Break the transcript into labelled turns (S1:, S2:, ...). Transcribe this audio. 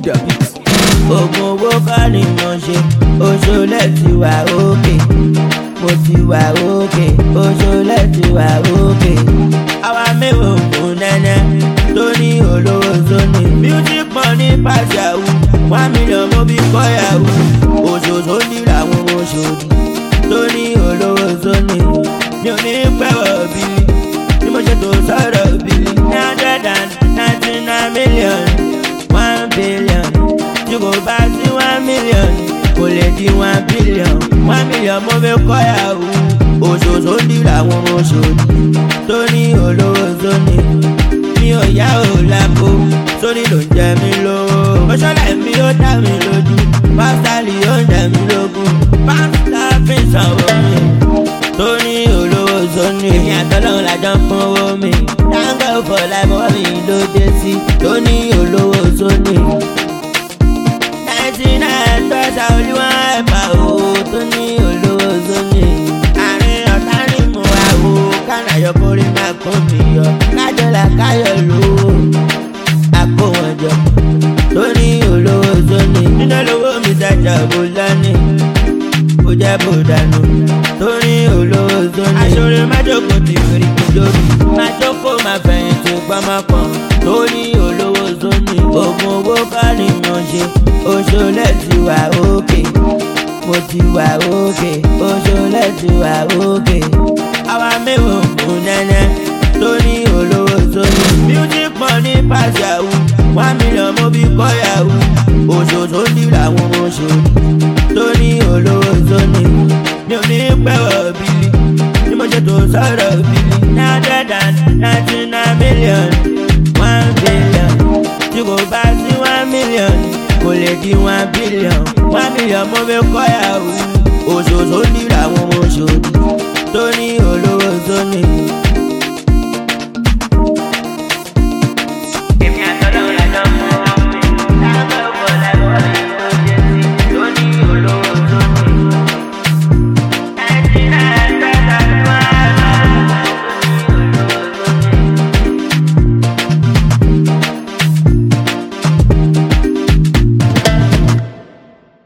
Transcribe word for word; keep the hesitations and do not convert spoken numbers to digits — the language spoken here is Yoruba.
S1: the beat.
S2: Oògùn owó kọ́ ni mo ṣe, oṣoolẹ̀ ti wà òkè. Mo ti wà òkè, oṣoolẹ̀ ti wà òkè. Àwa mẹ́wàá ògùn nẹ́nẹ́ tó ní olówó sóni. Music money pass yahoo, one million mo bí kọ́ yahoo. Òṣòṣò ní làwọn oṣòdì tó ní olówó sóni. Mi ò ní pẹ́wọ̀ bíi tí mo ṣe tó sọ̀rọ̀ bíi nine hundred and ninety nine million, one billion. You go back to one million, kò lè di one billion. One million mo fẹ́ kọ́ yahoo. Òṣòṣò ní làwọn oṣòdì tó ní olówó sóni. Mi ò yá ò lápò, sóní ló ń jẹ mí lówó. Oṣọlẹ̀ mi ó dá mi lójú, pásítálì ó ń jẹ mí lógún. Pásítá fi sanwó mi tó ní olówó sóni. Èmi àtọ́lọ́run làjọ ń fún owó mi. Dáńgọ́ fọ̀ láìpẹ́ wọ́n mi ló dé sí tó ní olówó sóni. Ninety-nine dọ́sà olúwa ẹ̀fà owó tó ní olówó sóni. Àárín ọ̀tá ni mo wá wo, kánàyọ̀ kórè máa kó mi yọ. Kájọ́lá káyọ̀ lówó, àpò wọn jọ tó ní olówó sóni. Nínú olówó mi dájà bó lánì, bó jẹ́ bó dànù tó ní olówó sóni. Aṣọ́rẹ́ má jókòó ti fèrè kìjọ́bì, má jókòó má fẹ̀yìntì gbọ́mọ kan tó ní olówó sóni. Oògùn owó kọ́ ni mo ṣe, oṣoolẹ̀ ti wà òkè. Mo ti wà òkè, oṣoolẹ̀ ti wà òkè. Àwa mẹ́wàá ògùn nẹ́nẹ́ tó ní olówó sóni. Music money pass yahoo, one million mo bí kọ́ yahoo. Òṣòṣò ní làwọn oṣòdì tó ní olówó sóni. Mi ò ní pẹ́wọ̀ bíi tí mo ṣe tó sọ̀rọ̀ bíi nine hundred and ninety nine million, one billion. Tí kò bá sí one million, kò lè di one billion. One million mo fẹ́ kọ́ yahoo. Òṣòṣò ní làwọn oṣòdì tó ní olówó sóni.